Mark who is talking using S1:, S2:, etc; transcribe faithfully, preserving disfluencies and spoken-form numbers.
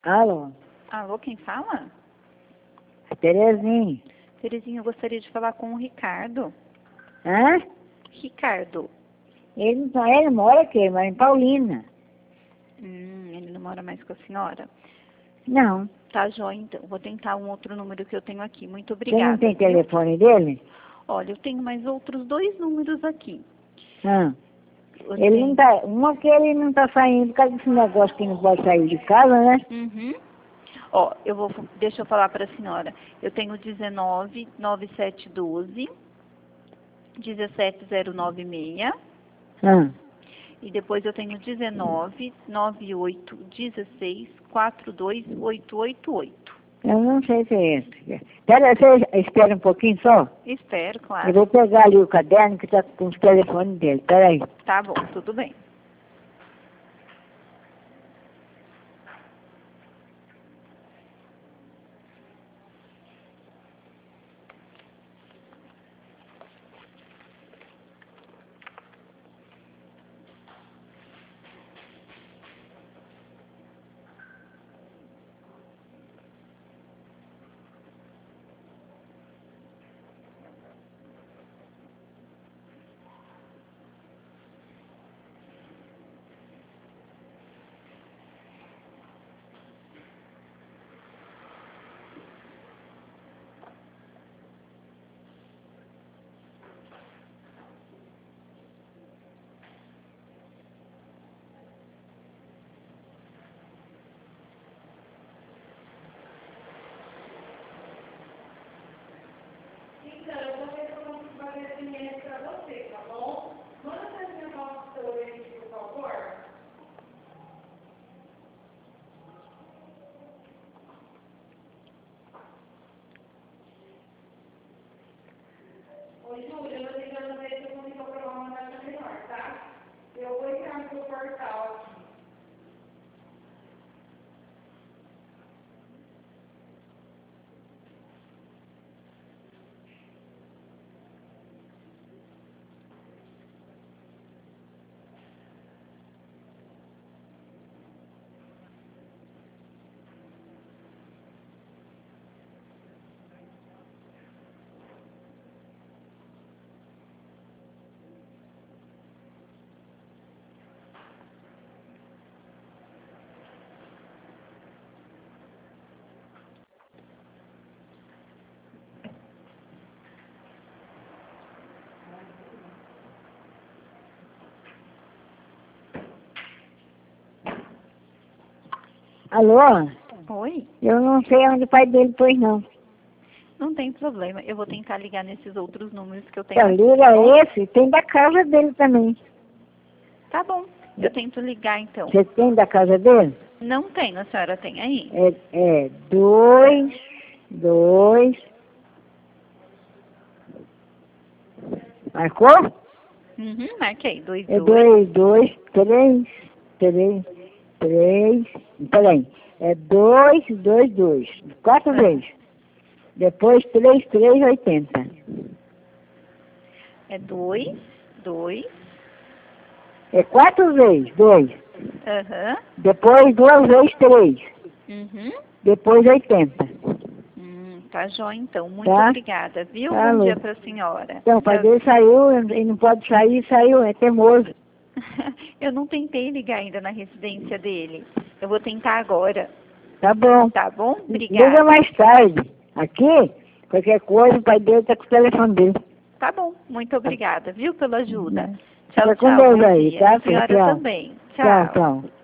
S1: Alô?
S2: Alô, quem fala?
S1: Terezinha.
S2: Terezinha, eu gostaria de falar com o Ricardo.
S1: Hã?
S2: Ricardo.
S1: Ele, não- ele mora aqui, mora em Paulina.
S2: Hum, ele não mora mais com a senhora?
S1: Não.
S2: Tá, joia, então. Vou tentar um outro número que eu tenho aqui. Muito
S1: Você
S2: obrigada.
S1: não tem
S2: viu?
S1: telefone dele?
S2: Olha, eu tenho mais outros dois números aqui.
S1: Hã?
S2: Eu
S1: Ele
S2: tenho-
S1: não tá. Uma que ele não tá saindo por causa desse negócio que não pode sair de casa, né?
S2: Uhum. Ó, eu vou, deixa eu falar para a senhora. Eu tenho dezenove, nove sete um dois, dezessete zero nove seis.
S1: Hã?
S2: E depois eu tenho dezenove, nove oito, dezesseis, quarenta e dois, oitocentos e oitenta e oito.
S1: Eu não sei se é esse. Espera, você espera um pouquinho só.
S2: Espero,
S1: Eu
S2: claro.
S1: vou pegar ali o caderno que tá com os telefones dele. Espera aí.
S2: Tá bom, tudo bem.
S3: Oi, Júlia, eu tô tentando ver se eu consigo aprovar uma taxa melhor, tá? Eu vou entrar no seu portal aqui.
S1: Alô?
S2: Oi?
S1: Eu não sei onde o pai dele pôs, não.
S2: Não tem problema. Eu vou tentar ligar nesses outros números que eu tenho
S1: Então,
S2: aqui.
S1: liga
S2: Tá bom?
S1: esse, tem da casa dele também.
S2: Tá bom. Eu tento ligar então.
S1: Você tem da casa dele?
S2: Não tenho, a senhora tem aí?
S1: É, é dois, dois. Marcou?
S2: Uhum, marquei. Dois,
S1: É
S2: dois.
S1: dois, dois, três, três, três. Peraí. É dois, dois, dois. Quatro
S2: Ah.
S1: vezes. Depois três, três, oitenta.
S2: É dois, dois.
S1: É quatro vezes, dois.
S2: Aham.
S1: Depois duas vezes três.
S2: Uhum.
S1: Depois oitenta.
S2: Hum, tá jóia então. Muito
S1: Tá?
S2: obrigada, viu?
S1: Tá,
S2: Bom
S1: Lu.
S2: dia pra senhora.
S1: Então, o pai
S2: Tchau.
S1: dele saiu, ele não pode sair, saiu, é teimoso.
S2: Eu não tentei ligar ainda na residência dele. Eu vou tentar agora.
S1: Tá bom.
S2: Tá bom?
S1: Liga
S2: Obrigada.
S1: mais tarde. Aqui, qualquer coisa, o pai dele tá com o telefone dele.
S2: Tá bom. Muito obrigada, viu, pela ajuda.
S1: Né?
S2: Tchau,
S1: Fica com
S2: tchau.
S1: Deus
S2: Bom
S1: aí,
S2: dia.
S1: tá?
S2: A senhora
S1: Tchau.
S2: também.
S1: Tchau,
S2: Tchau.
S1: tchau.